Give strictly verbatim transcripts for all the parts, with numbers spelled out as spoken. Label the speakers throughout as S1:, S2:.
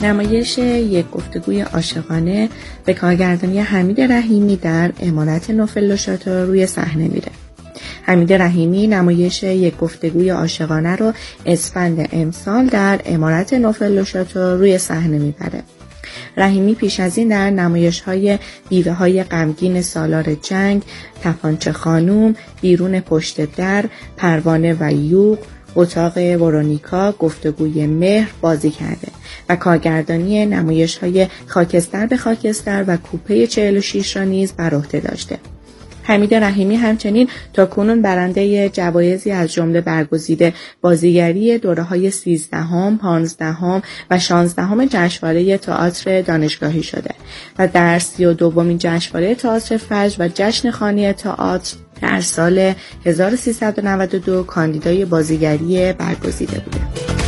S1: نمایش یک گفتگوی عاشقانه به کارگردانی حمید رحیمی در عمارت نوفل لوشاتو روی صحنه میره. حمید رحیمی نمایش یک گفتگوی عاشقانه رو اسفند امسال در عمارت نوفل لوشاتو روی صحنه میبره. رحیمی پیش از این در نمایش‌های بیوه های غمگین سالار جنگ، تپانچه خانوم، بیرون پشت در، پروانه و یوغ، اتاق ورونیکا، گفتگوی مهر بازی کرده و کارگردانی نمایش‌های خاکستر به خاکستر و کوپه چهل و شش را نیز بر عهده داشته. حمید رحیمی همچنین تاکنون برنده جوایزی از جمله برگزیده بازیگری دوره‌های سیزدهم، پانزدهم و شانزدهم جشنواره تئاتر دانشگاهی شده و در سی و دومین جشنواره تئاتر فجر و جشن خانی تئاتر در سال هزار و سیصد و نود و دو کاندیدای بازیگری برگزیده بوده.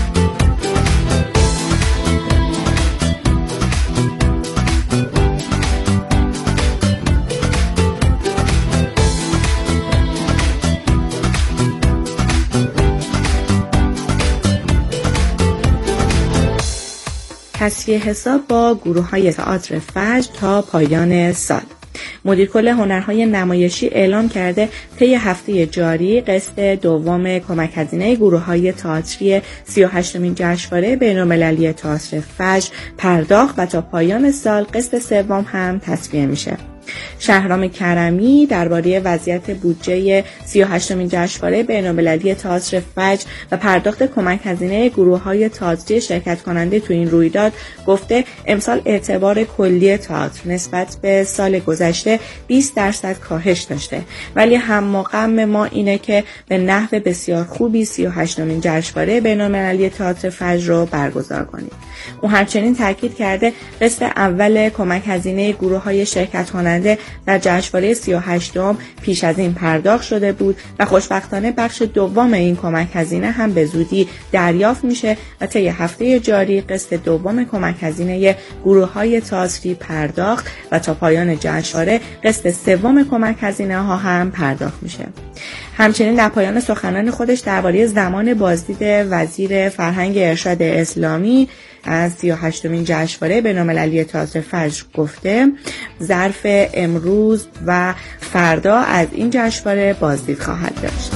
S1: تصفیه حساب با گروه‌های تئاتر فجر تا پایان سال. مدیر کل هنرهای نمایشی اعلام کرده طی هفته جاری قسط دوم کمک هزینه گروه‌های تئاتری سی و هشتمین جشنواره بین‌المللی تئاتر فجر پرداخت و تا پایان سال قسط سوم هم تصفیه میشه. شهرام کرمی درباره وضعیت بودجه سی و هشتمین جشنواره بین‌المللی تئاتر فجر و پرداخت کمک هزینه گروه‌های تئاتری شرکت کننده تو این رویداد گفته امسال اعتبار کلی تئاتر نسبت به سال گذشته بیست درصد کاهش داشته، ولی هم و غم ما اینه که به نحو بسیار خوبی سی و هشتمین جشنواره بین‌المللی تئاتر فجر رو برگزار کنیم. او همچنین تاکید کرده قسط اول کمک هزینه گروه‌های شرکت کننده در جشنواره سی و هشتم پیش از این پرداخت شده بود و خوشبختانه بخش دوم این کمک هزینه هم به زودی دریافت میشه و طی هفته جاری قسط دوم کمک هزینه گروه‌های تئاتری پرداخت و تا پایان جشنواره قسط سوم کمک هزینه ها هم پرداخت میشه. همچنین در پایان سخنان خودش درباره زمان بازدید وزیر فرهنگ ارشاد اسلامی از سی و هشتمین جشنواره بین‌المللی تئاتر فجر گفته ظرف امروز و فردا از این جشنواره بازدید خواهد داشت.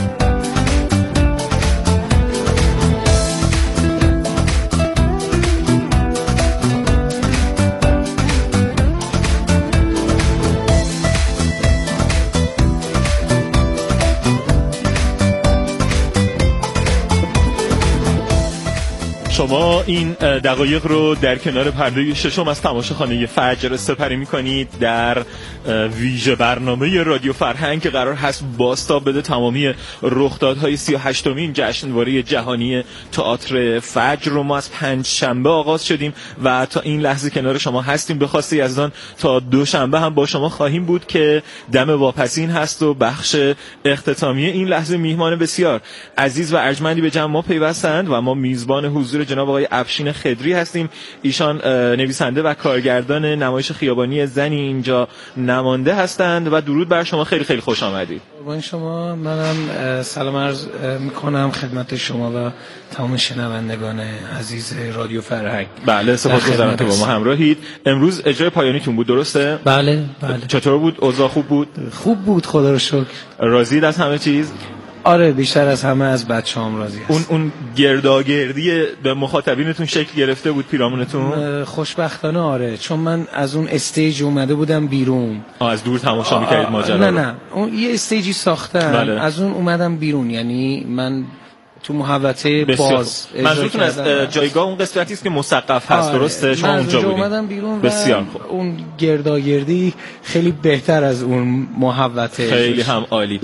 S2: شما این دقایق رو در کنار پرده ششم از تماشاخانه فجر سپری می‌کنید در ویژه برنامه رادیو فرهنگ که قرار هست بازتاب بده تمامی رخدادهای سی و هشتمین جشنواره جهانی تئاتر فجر رو. ما از پنج شنبه آغاز شدیم و تا این لحظه کنار شما هستیم. به خواسته یزدان تا دوشنبه هم با شما خواهیم بود که دم واپسین هست و بخش اختتامیه این لحظه میهمان بسیار عزیز و ارجمندی به جمع ما پیوستند و ما میزبان حضور جناب آقای افشین خضری هستیم. ایشان نویسنده و کارگردان نمایش خیابانی زنی اینجا نمانده هستند و درود بر شما، خیلی خیلی خوش آمدید.
S3: با شما منم سلام عرض میکنم خدمت شما و تمام شنوندگان عزیز رادیو فرهنگ.
S2: بله سپاسگزارم که با ما همراهید. امروز اجرای پایانیتون بود درسته؟
S3: بله بله.
S2: چطور بود؟ اوضاع خوب بود؟
S3: خوب بود خدا رو شکر.
S2: راضیید از همه چیز؟
S3: آره بیشتر از همه از بچه‌هام راضی هستم.
S2: اون اون گرداگردی به مخاطبینتون شکل گرفته بود پیرامونتون؟
S3: خوشبختانه آره، چون من از اون استیج اومده بودم بیرون.
S2: آه از دور تماشا می‌کردید ماجرا؟
S3: نه نه اون یه استیجی ساختن بله. از اون اومدم بیرون، یعنی من تو محوطه باز.
S2: منظورتون از جایگاه اون قسمتی است که مسقف هست آره. درسته؟ شما اونجا بودید؟ من اومدم
S3: بیرون
S2: بسیار خوب.
S3: اون گرداگردی خیلی بهتر از اون محوطه.
S2: خیلی هم عالی.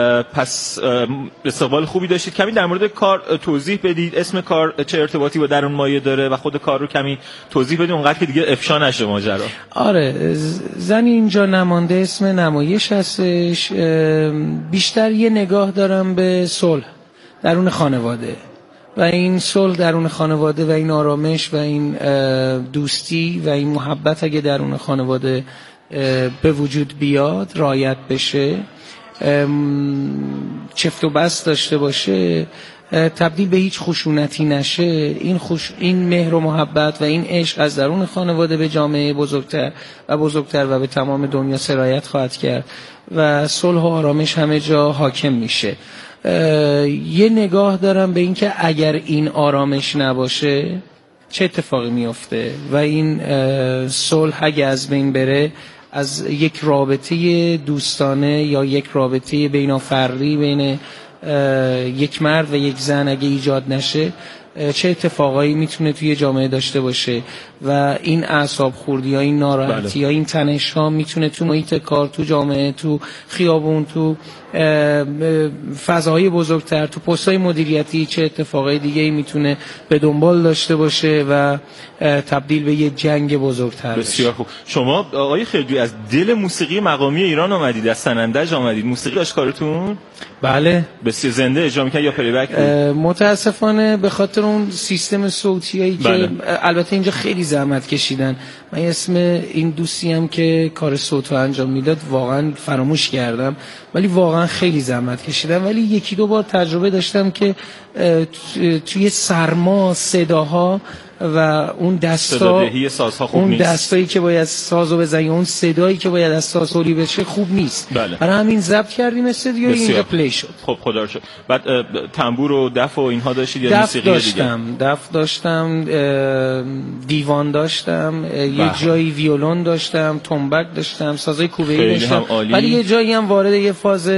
S2: پس استقبال خوبی داشتید. کمی در مورد کار توضیح بدید، اسم کار چه ارتباطی با درون مایه داره و خود کار رو کمی توضیح بدید اونقدر که دیگه افشا نشه ماجرا.
S3: آره زنی اینجا نمانده اسم نمایش هستش. بیشتر یه نگاه دارم به صلح درون خانواده و این صلح درون خانواده و این آرامش و این دوستی و این محبت اگه درون خانواده به وجود بیاد، رعایت بشه، چفت و بست داشته باشه، تبدیل به هیچ خشونتی نشه، این خوش این مهر و محبت و این عشق از درون خانواده به جامعه بزرگتر و بزرگتر و به تمام دنیا سرایت خواهد کرد و صلح و آرامش همه جا حاکم میشه. یه نگاه دارم به این که اگر این آرامش نباشه چه اتفاقی میفته و این صلح اگه از بین بره، از یک رابطه دوستانه یا یک رابطه بین‌فردی بین یک مرد و یک زن اگه ایجاد نشه، چه اتفاقایی میتونه توی جامعه داشته باشه و این اعصاب خوردی ها، این ناراحتی ها، این تنش ها میتونه تو محیط کار، تو جامعه، تو خیابون، تو فضاهای بزرگتر، تو پست‌های مدیریتی چه اتفاقای دیگه‌ای میتونه به دنبال داشته باشه و تبدیل به یه جنگ بزرگتر بشه.
S2: بسیار خوب. شما آقای خلجویی از دل موسیقی مقامی ایران آمدید، از سنندج آمدید. موسیقی داشت کارتون؟
S3: بله.
S2: بسیار زنده اجرا می‌کرد یا پلی بک بود؟
S3: متاسفانه به خاطر اون سیستم صوتیایی که بله. البته اینجا خیلی زحمت کشیدن. من اسم این دوستی هم که کار صوت رو انجام میداد واقعا فراموش کردم، ولی واقعا خیلی زحمت کشیدم. ولی یکی دو بار تجربه داشتم که توی سرما صداها و اون دستا، اون دستایی که باید سازو بزنی، اون صدایی که باید از ساز تولید بشه خوب نیست.
S2: بله.
S3: برای همین ضبط کردیم استودیو، اینجا پلی شد.
S2: خب خدا رو شکر. بعد تنبور و دف و اینها داشتید یا موسیقی
S3: داشتم،
S2: دیگه؟
S3: دف داشتم، دیوان داشتم، یه جایی ویولون داشتم، تنبک داشتم، سازای کوبه‌ای داشتم، ولی یه جایی هم وارد یه فاز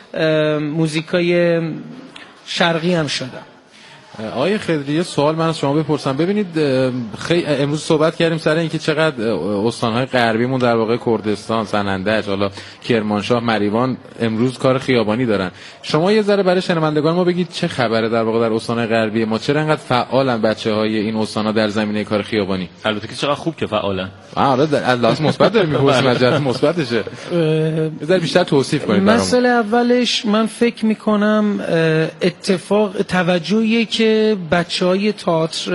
S3: موزیکای شرقی هم شدم.
S4: آقای خضری یه سوال من از شما بپرسم. ببینید خیلی امروز صحبت کردیم سر اینکه چقدر استان‌های غربیمون در واقع کردستان، سنندج، حالا کرمانشاه، مریوان امروز کار خیابانی دارن. شما یه ذره برای شنوندگان ما بگید چه خبره در واقع در استان‌های غربی ما، چرا انقدر فعالن بچه‌های این استان‌ها در زمینه کار خیابانی؟
S2: البته که چقدر خوب که فعالن.
S4: آره از لحاظ مثبت داریم می‌پرسیم، از جهت مثبتشه. یه ذره بیشتر توصیف کنید برام.
S3: مسئله اولش من فکر می‌کنم اتفاق توجهی که بچه‌های تئاتر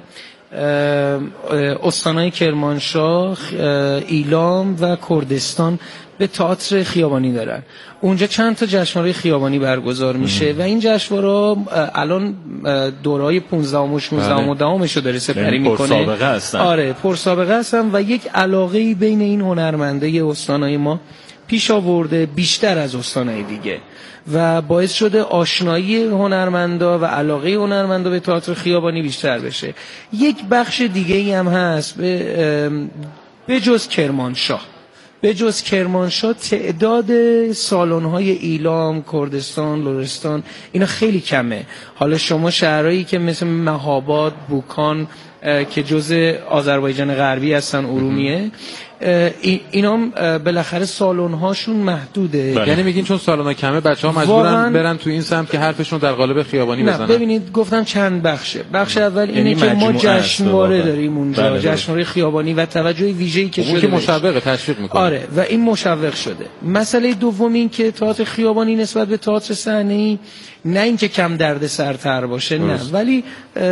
S3: استان‌های کرمانشاه، ایلام و کردستان به تئاتر خیابانی دارن. اونجا چند تا جشنواره خیابانی برگزار میشه ام. و این جشنواره الان دوره‌های پانزدهم و شانزدهم و دهمش رو داره سپری میکنه.
S2: پرسابقه هستن.
S3: آره پرسابقه هستن و یک علاقه‌ای بین این هنرمنده استان‌های ما پیش آورده بیشتر از استان‌های دیگه و باعث شده آشنایی هنرمندا و علاقه هنرمندا به تئاتر خیابانی بیشتر بشه. یک بخش دیگه ای هم هست به, به جز کرمانشاه به جز کرمانشاه تعداد سالن‌های ایلام، کردستان، لرستان اینا خیلی کمه. حالا شما شهرهایی که مثل مهاباد، بوکان که جزء آذربایجان غربی هستن، ارومیه، اینا بالاخره سالن‌هاشون محدوده.
S4: بله. یعنی میگین چون سالن‌ها کمه بچه‌ها مجبورن برن تو این سمت که حرفشون در قالب خیابانی
S3: نه
S4: بزنن.
S3: ببینید گفتم چند بخشه. بخش اول اینه
S2: یعنی
S3: که ما جشنواره
S2: است
S3: داریم اونجا، بله جشنواره خیابانی و توجه ویژه‌ای که شده
S4: که مشوق تشویق میکنه.
S3: آره و این مشوق شده. مسئله دوم این که تئاتر خیابانی نسبت به تئاتر صحنه‌ای نه اینکه کم درد سرتر باشه، نه، ولی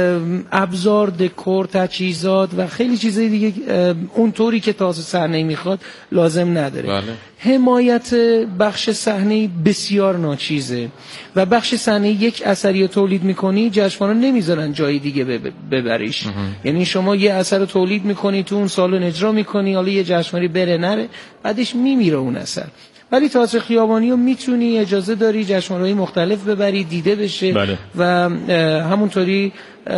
S3: ابزار، دکور، تجهیزات و خیلی چیزای دیگه اونطوری که تئاتر صحنه‌ای میخواد لازم نداره.
S4: بله.
S3: حمایت بخش صحنه‌ای بسیار ناچیزه و بخش صحنه‌ای یک اثری رو تولید میکنی، جشنواره نمیذارن جای دیگه ببریش. یعنی شما یه اثر رو تولید میکنی، تو اون سالن اجرا میکنی، حالا یه جشنواره بره نره، بعدش میمیره اون اثر. ولی تئاتر خیابانی رو میتونی، اجازه داری جشنواره‌های مختلف ببری، دیده بشه.
S2: بله.
S3: و همونطوری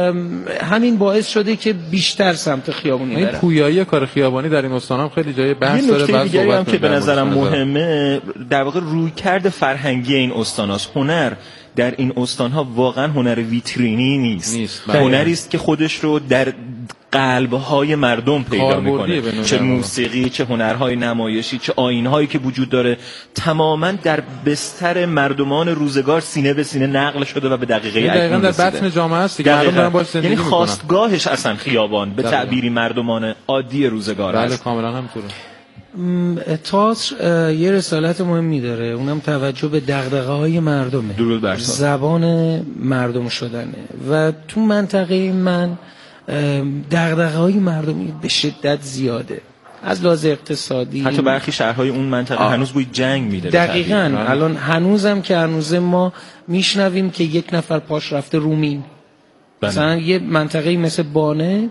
S3: همین باعث شده که بیشتر سمت خیابانی برن.
S4: این پویایی کار خیابانی در این استان هم خیلی جای بحث داره.
S2: بعد صحبت هم که به نظرم مهمه در واقع رویکرد فرهنگی این استاناست. هنر در این استان‌ها واقعا هنر ویترینی نیست, نیست. هنری است که خودش رو در قلب‌های مردم پیدا می‌کنه، چه موسیقی، چه هنرهای نمایشی، چه آیین‌هایی که وجود داره، تماماً در بستر مردمان روزگار سینه به سینه نقل شده و به دقیقه اکنون
S4: دقیقاً در بطن جامعه است دیگه. مردم دارن باهاش زندگی
S2: یعنی
S4: می‌کنن.
S2: خواستگاهش اصلا خیابان به تعبیری مردمان عادی روزگار است.
S4: بله کاملاً همینطوره.
S3: تئاتر یه رسالت مهمی داره، اونم توجه به دغدغه‌های مردمه،
S2: درود بر
S3: زبان مردم شدنه و تو منطقه من دغدغه‌های مردمی به شدت زیاده. از لحاظ اقتصادی.
S2: حتی برخی شهرهای اون منطقه آه. هنوز بوی جنگ میده.
S3: دقیقاً. الان هنوزم که هنوز ما میشنویم که یک نفر پاش رفته رومین. مثلا یه منطقه‌ای مثل بانه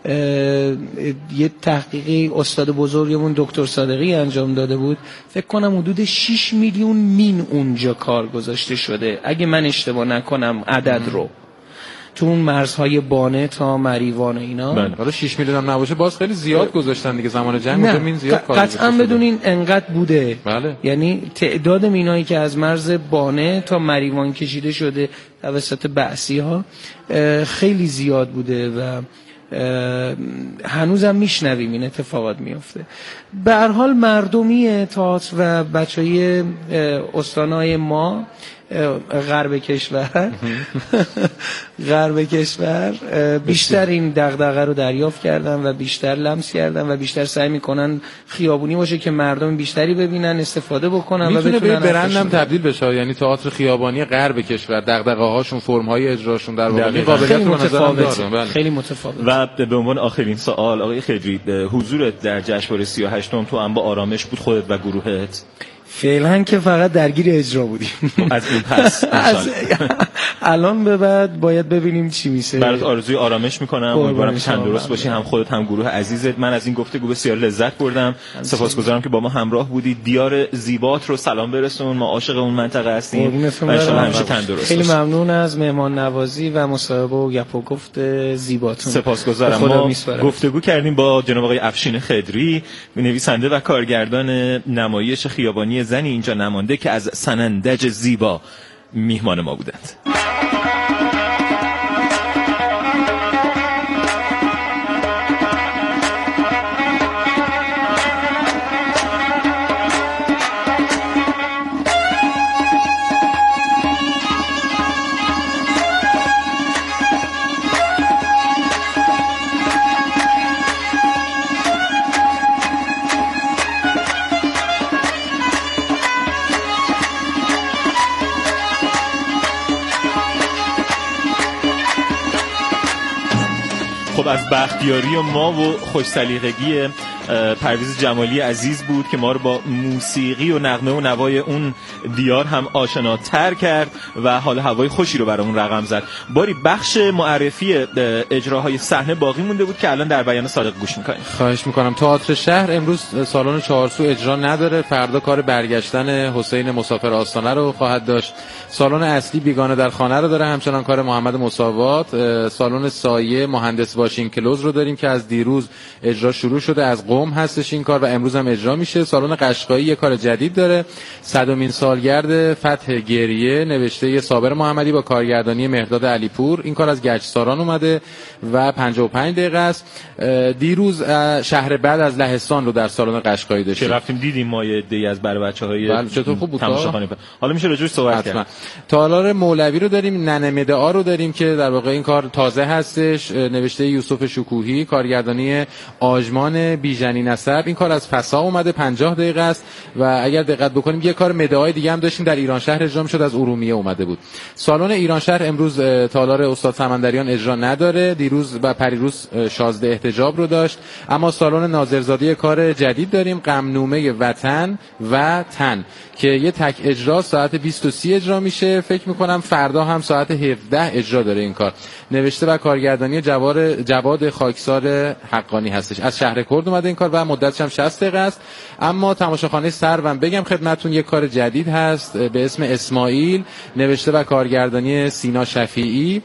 S3: یه تحقیقی استاد بزرگمون دکتر صادقی انجام داده بود، فکر کنم حدود شش میلیون مین اونجا کار گذاشته شده اگه من اشتباه نکنم عدد رو، تو اون مرزهای بانه تا مریوان اینا.
S4: بله. حالا شش میلیون هم نباشه باز خیلی زیاد گذاشتن دیگه، زمان جنگ اونجا مین زیاد کار گذاشته.
S3: قطعا بدونین انقدر بوده.
S4: بله.
S3: یعنی تعداد مینایی که از مرز بانه تا مریوان کشیده شده توسط بعثی‌ها خیلی زیاد بوده و هنوزم میشنویم این اتفاقات میفته. به هر حال مردمی تئاتر و بچهای استانهای ما غرب کشور غرب کشور بیشتر این دغدغه رو دریافت کردن و بیشتر لمس کردن و بیشتر سعی میکنن خیابونی باشه که مردم بیشتری ببینن، استفاده بکنن و
S4: بتونن به برندم تبدیل بشه. یعنی تئاتر خیابانی غرب کشور دغدغه هاشون، فرم های اجراشون در واقع قابلیت رو
S3: متفاوته، خیلی متفاوت.
S2: و به عنوان آخرین سوال آقای خضری، حضورت در جشنواره سی و هشتم تو هم با آرامش بود خودت و گروهت؟
S3: فعلا که فقط درگیر اجرا بودیم.
S2: از این پس
S3: الان به بعد باید ببینیم چی میشه.
S2: برات آرزوی آرامش میکنم، امیدوارم که تندرست باشی، هم خودت هم گروه عزیزت. من از این گفتگو بسیار لذت بردم، سپاسگزارم که با ما همراه بودی. دیار زیبات رو سلام برسون، ما عاشق اون منطقه هستیم و ان شاءالله همیشه تندرست.
S3: خیلی ممنون از مهمان نوازی و مصاحبه و گپ و گفت زیباتون.
S2: سپاسگزارم. ما گفتگو کردیم با جناب آقای افشین خضری، نویسنده و کارگردان نمایش خیابانی زنی اینجا نمانده که از سنندج زیبا میهمان ما بودند. خب از بختیاری و ما و خوش سلیقگی پرویز جمالی عزیز بود که ما رو با موسیقی و نغمه و نوای اون دیار هم آشناتر کرد و حال هوای خوشی رو برامون رقم زد. باری بخش معرفی اجراهای صحنه باقی مونده بود که الان در بیان صادق گوش می‌کنیم.
S4: خواهش می‌کنم. تئاتر شهر امروز سالن چهارسو اجرا نداره، فردا کار برگشتن حسین مسافر آستانه رو خواهد داشت. سالن اصلی بیگانه در خانه رو داره، همچنان کار محمد مساوات. سالن سایه مهندس باشین کلوز رو داریم که از دیروز اجرا شروع شده، از قم هستش این کار و امروز هم اجرا میشه. سالن قشقایی یه کار جدید داره، صدمین سالگرد فتح گریه نوشته صابر محمدی با کارگردانی مهرداد علیپور. این کار از گچساران اومده و پنجاه و پنج دقیقه است. دیروز شهر بعد از لهستان رو در سالن قشقایی داشتیم
S2: که رفتیم دیدیم ما یه عده‌ای از بر بچه‌های
S4: بله چطور خوب بود.
S2: حالا میشه راجعش صحبت کرد.
S4: تالار مولوی رو داریم، ننه مدعا رو داریم که در واقع این کار تازه هستش، نوشته یوسف شکوهی، کارگردانی آژمان بیژنی نسب. این کار از فسا اومده، پنجاه دقیقه است و اگر دقت بکنیم یه کار مدعای دیگه هم داشتیم در ایران شهر اجرا می‌شد، از ارومیه اومده بود. سالن ایران شهر امروز تالار استاد سمندریان اجرا نداره، دیروز و پریروز شازده احتجاب رو داشت. اما سالن ناظرزاده کار جدید داریم، غمنامه وطن و تن که یه تک اجرا ساعت بیست و سی اجرا میشه. فکر میکنم فردا هم ساعت هفده اجرا داره این کار. نوشته و کارگردانی جواد جواد خاکسار حقانی هستش، از شهر کرد اومده این کار و مدتش هم شصت دقیقه است. اما تماشاخانه سروم بگم خدمتتون یک کار جدید هست به اسم اسماعیل، نوشته و کارگردانی سینا شفیعی.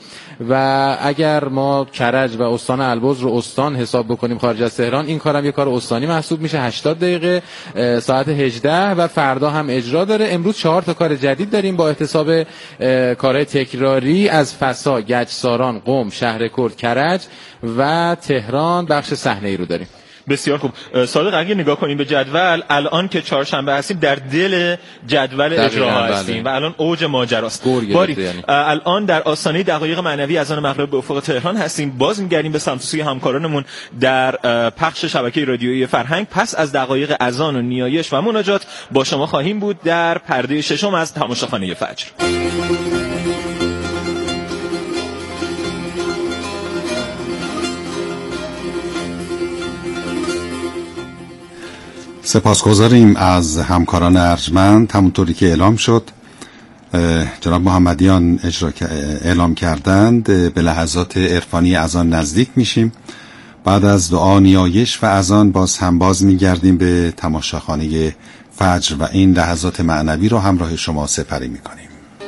S4: و اگر ما کرج و استان البرز رو استان حساب بکنیم خارج از تهران، این کارم یک کار استانی محسوب میشه، هشتاد دقیقه ساعت هجده و فردا هم اجرا داره. امروز چهار تا کار جدید داریم با احتساب کارهای تکراری از فسا، گچساران، قم، شهر کرد، کرج و تهران. بخش صحنه ای رو داریم.
S2: بسیار خوب. صادق اگه نگاه کنیم به جدول، الان که چهارشنبه هستیم در دل جدول اجراها هستیم و الان اوج ماجراست. باری یعنی. الان در آستانه دقایق معنوی اذان مغرب به افق تهران هستیم. باز می‌گردیم به سمت سوی همکارانمون در پخش شبکه رادیویی فرهنگ. پس از دقایق اذان و نیایش و مناجات با شما خواهیم بود در پرده ششم از تماشاخانه فجر.
S5: سپاسگزاریم از همکاران ارجمند. همونطوری که اعلام شد جناب محمدیان اجرا اعلام کردند، به لحظات عرفانی اذان نزدیک میشیم. بعد از دعا نیایش و اذان باز هم باز میگردیم به تماشاخانه فجر و این لحظات معنوی رو همراه شما سپری میکنیم.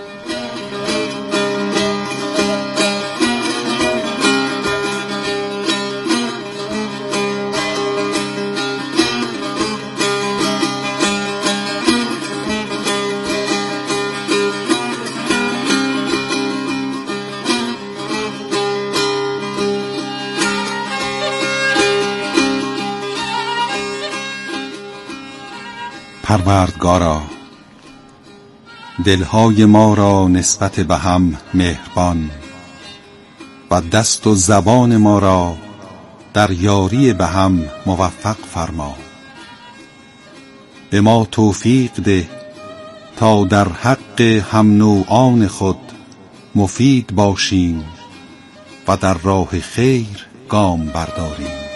S5: پروردگارا، دلهای ما را نسبت به هم مهربان و دست و زبان ما را در یاری به هم موفق فرما. به ما توفیق ده تا در حق هم نوعان خود مفید باشیم و در راه خیر گام برداریم.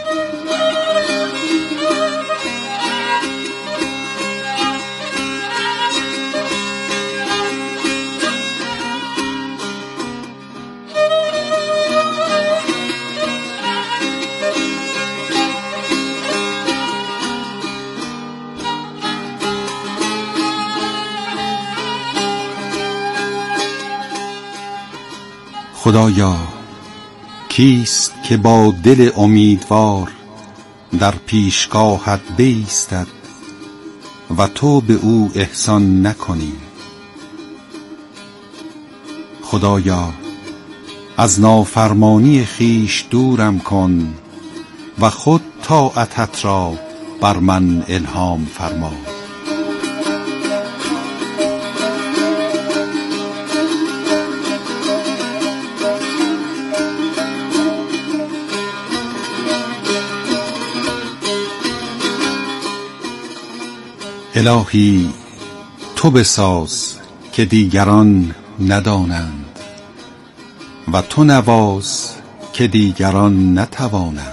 S5: خدایا، کیست که با دل امیدوار در پیشگاهت بایستد و تو به او احسان نکنی؟ خدایا، از نافرمانی خیش دورم کن و خود طاعتت را بر من الهام فرما. الهی، تو بساز که دیگران ندانند و تو نواز که دیگران نتوانند.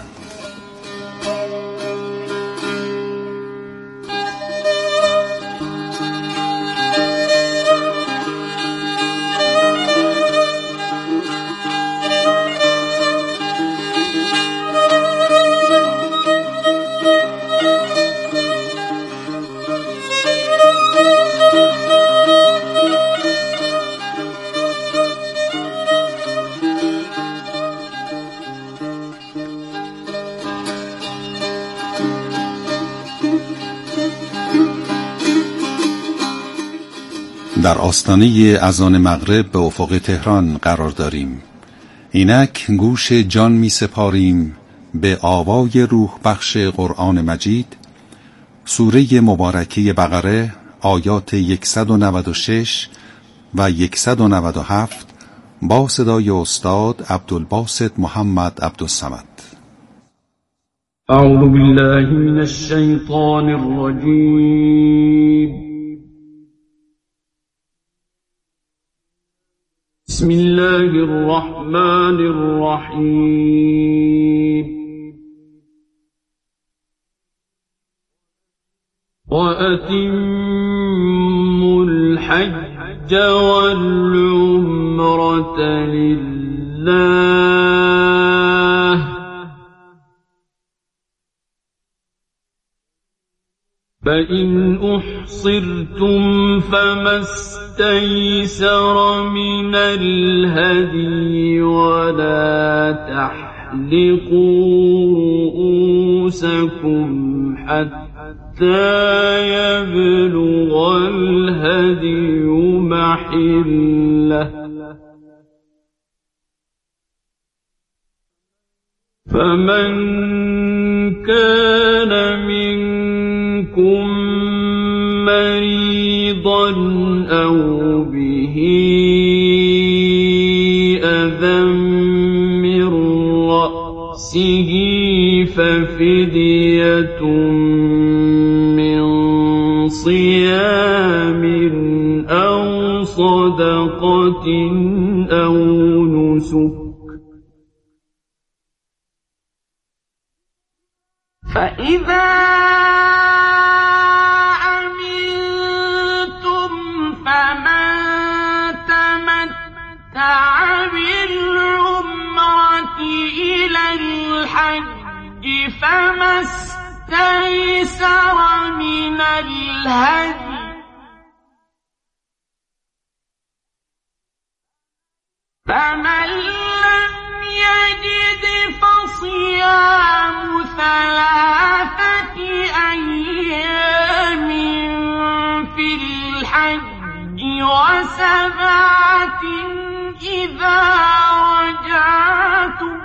S5: در آستانه اذان مغرب به افق تهران قرار داریم. اینک گوش جان می سپاریم به آوای روح بخش قرآن مجید، سوره مبارکه بقره، آیات صد و نود و شش و صد و نود و هفت با صدای استاد عبدالباسط محمد عبدالصمد.
S6: اعوذ بالله من الشیطان الرجیم. بسم الله الرحمن الرحیم. وَأَتِمُّوا الْحَجَّ وَالْعُمْرَةَ لِلَّهِ فَإِنْ أُحْصِرْتُمْ فَمَا اسْتَيْسَرَ مِنَ الْهَدْيِ وَلَا تَحْلِقُوا رُؤُوسَكُمْ حَتَّى يَبْلُغَ الْهَدْيُ مَحِلَّهُ فَمَنْ كَانَ منكم مريضا أو به أذى من رأسه ففدية من صيام أو صدقة أو نسك فإذا الهدي فمن لم يجد فصيام ثلاثة أيام في الحج وسبعة إذا رجعتم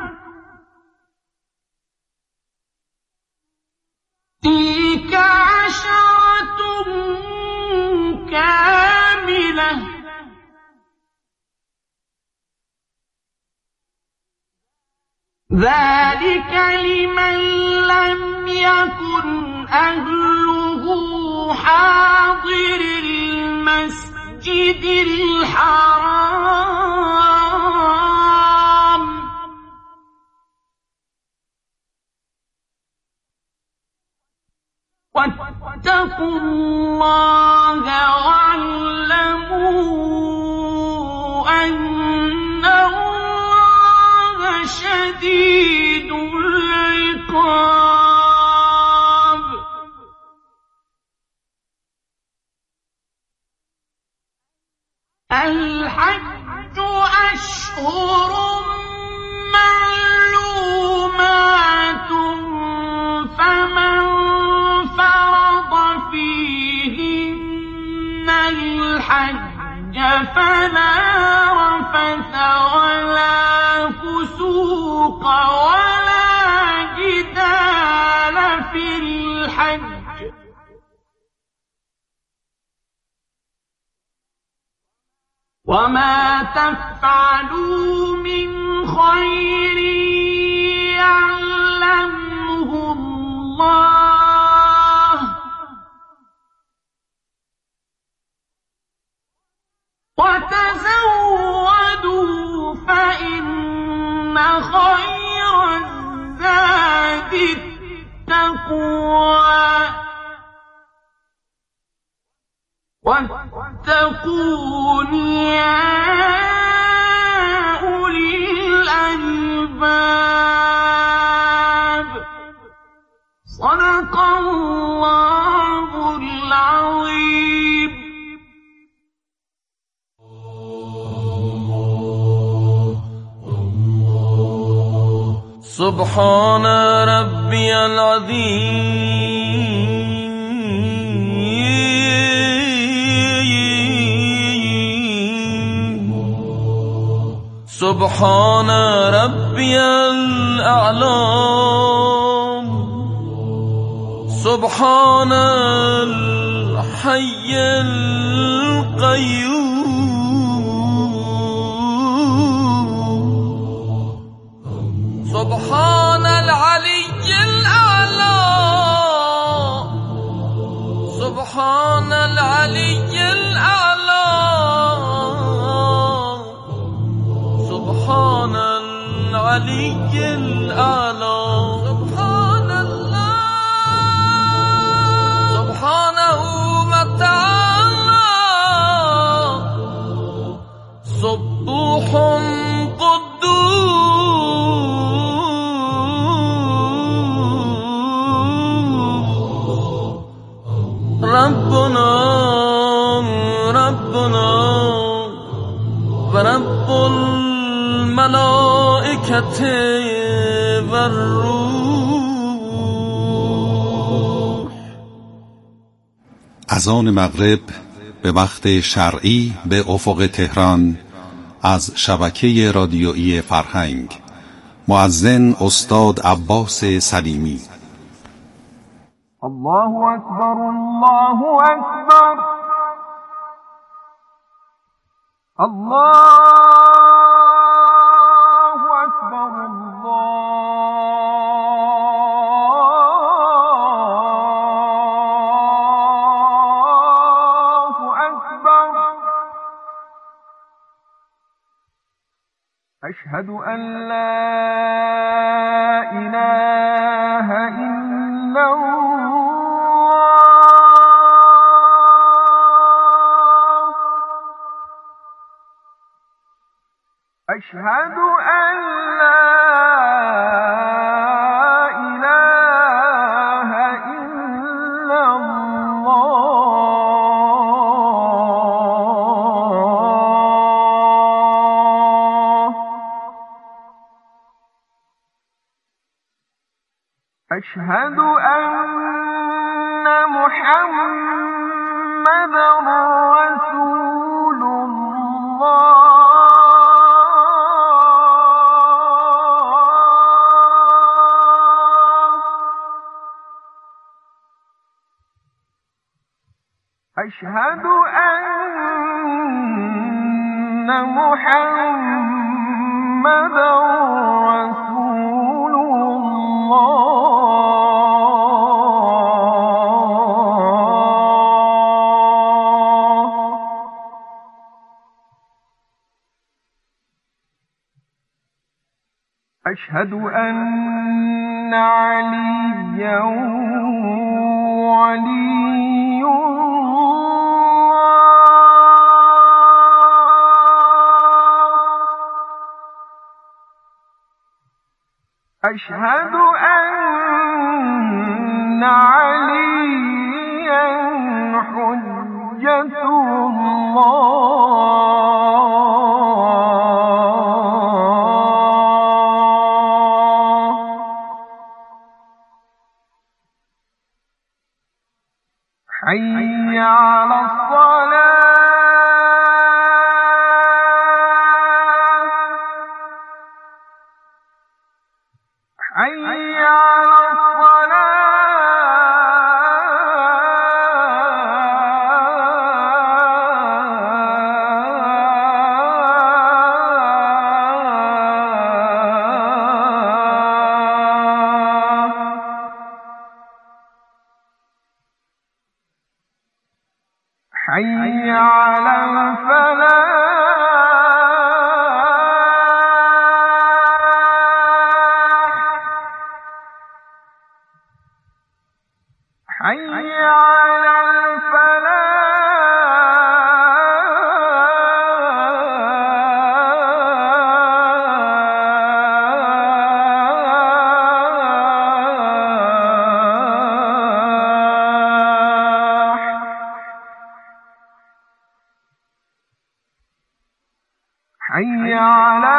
S6: تلك عشرة كاملة ذلك لمن لم يكن أهله حاضر المسجد الحرام واتقوا الله واعلموا أن الله شديد العقاب الحج أشهر معلومات فمن فرض فيهن الحج فلا رفث ولا فسوق ولا جدال في الحج وما تفعلوا من خير يعلمه الله وتزودوا فإن خير الزاد التقوى واتقون يا أولي الألباب صدق الله العظيم.
S7: سبحان ربي العظيم سبحان ربي الأعلى سبحان الحي القيوم سبحان العلي الأعلى سبحان العلي الأعلى سبحان العلي الأعلى سبحان الله سبحانه وتعالى سبوح ربنا ربنا ورب الملائكة والروح.
S5: اذان مغرب به وقت شرعی به افق تهران از شبکه رادیویی فرهنگ. مؤذن استاد عباس سلیمی.
S6: الله أكبر الله أكبر الله أكبر الله أكبر أشهد أن لا إله إلا الله أشهد أن لا إله إلا الله أشهد أن محمدا رسول الله. أشهد أن محمدا رسول الله. أشهد أن عليا ولي أشهد أن عليا حجة الله. حي على الصلاة. حي على الصلاة. حي على الفلاح. حي على الفلاح. حي على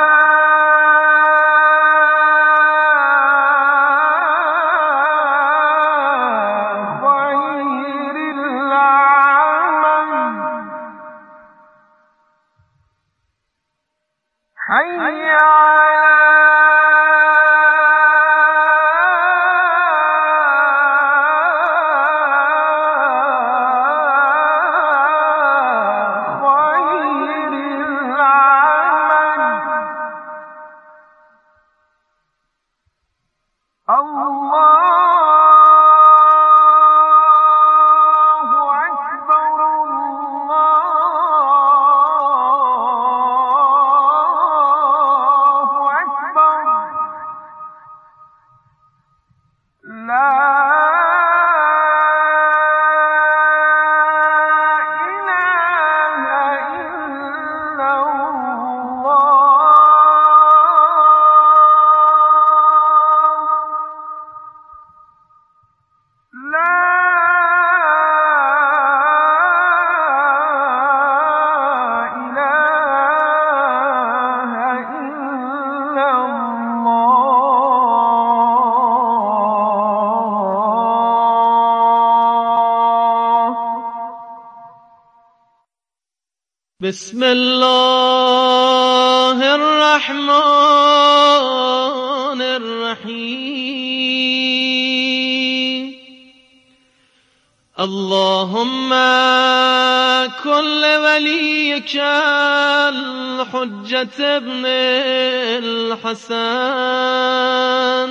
S6: خير العمل. حي على خير العمل. الله أكبر. الله أكبر. لا إله إلا الله. لا إله إلا الله.
S7: بسم الله الرحمن الرحيم. اللهم كن لوليك الحجة ابن الحسن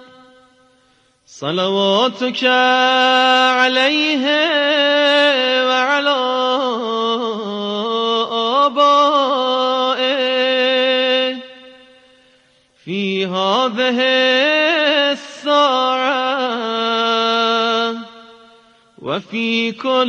S7: صلواتك عليه وعلى آبائه في هذه الساعة وفي كل